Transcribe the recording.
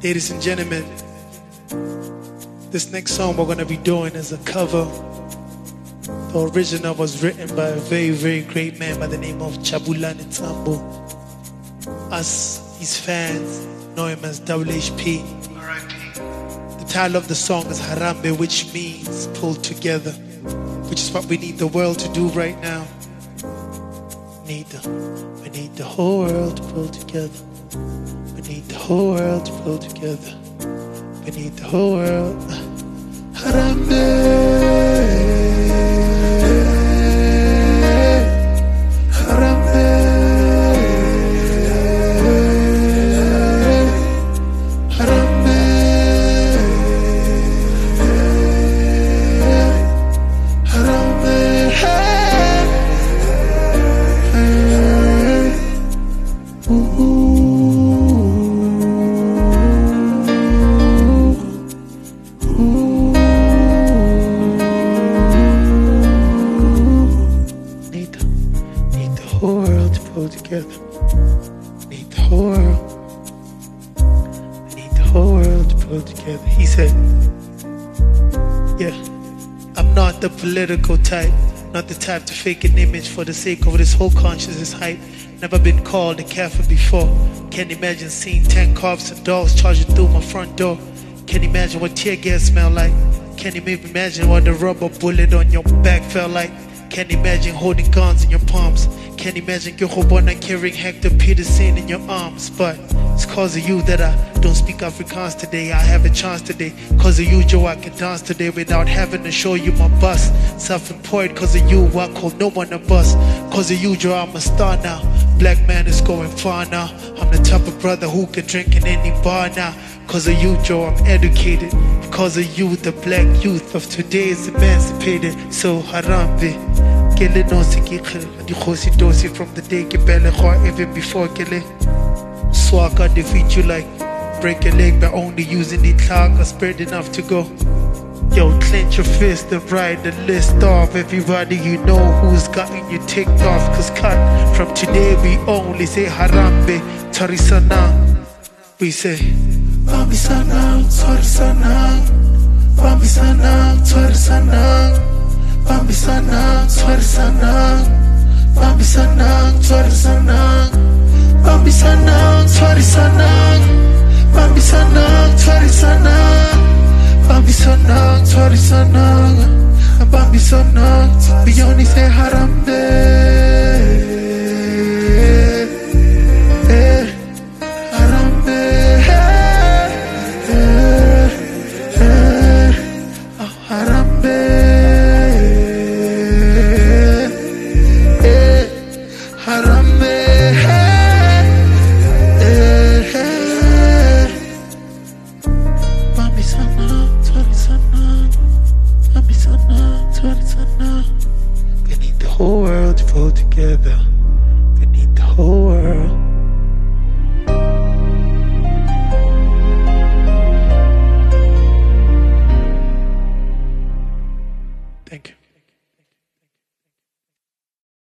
Ladies and gentlemen, this next song we're going to be doing is a cover. The original was written by a very, very great man by the name of Jabulani Tambo. Us, his fans, know him as WHP. The title of the song is Harambe, which means pulled together, which is what we need the world to do right now. We need the whole world to pull together. We need the whole world to pull together. We need the whole world. Harambe. He said, yeah, I'm not the political type, not the type to fake an image for the sake of this whole consciousness hype. Never been called a kafir before. Can't imagine seeing 10 cops and dogs charging through my front door. Can't imagine what tear gas smell like. Can't even imagine what the rubber bullet on your back felt like. Can't imagine holding guns in your palms. Can't imagine Yohobona carrying Hector Peterson in your arms. But it's cause of you that I don't speak Afrikaans today. I have a chance today. Cause of you, Joe, I can dance today without having to show you my bust. Self-employed, cause of you, I call no one a bust. Cause of you, Joe, I'm a star now. Black man is going far now. I'm the type of brother who can drink in any bar now. Cause of you, Joe, I'm educated. Because of you, the black youth of today is emancipated. So Harambe, Kele no sikikhe, di khosi dosi from the day ke belegwa even before Kele. Swaka defeat you like break a leg by only using the clock or spread enough to go. Yo, clench your fist and write the list off everybody you know who's gotten you ticked off. Cause cut from today we only say Harambe, Tarisana. We say Bambi Sanang, Tarisana. Bambi Sanang, Tarisana. Bambi Sanang, Tarisana. Bambi Sanang, Tarisana. Bambi Sanang, Tarisana. Bambi Sanang, Tarisana. Bambi Sanang, Tarisana. Bambi Sanang, we only say Harambe. Harambe. Harambe. Harambe. Bambi Sanang, Tarisana. Bambi Sanang, Tarisana. We need the whole world to pull together.